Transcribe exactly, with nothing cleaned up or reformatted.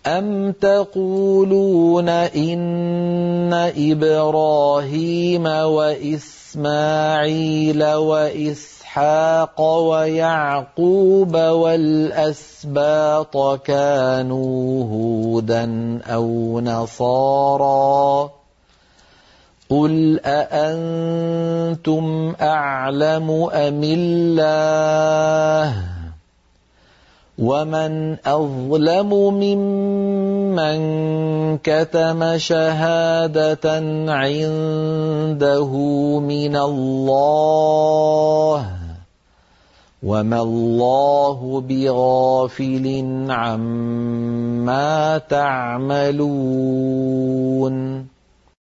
أَمْ تَقُولُونَ إِنَّ إِبْرَاهِيمَ وَإِسْمَاعِيلَ وَإِسْحَاقَ وَيَعْقُوبَ وَالْأَسْبَاطَ كَانُوا هُودًا أَوْ نَصَارَىٰ ۗ قُلْ أَأَنتُمْ أَعْلَمُ أَمِ اللَّهُ ۗ وَمَنْ أَظْلَمُ مِمَّنْ كَتَمَ شَهَادَةً عِندَهُ مِنَ اللَّهِ ۗ وَمَا اللَّهُ بِغَافِلٍ عَمَّا تَعْمَلُونَ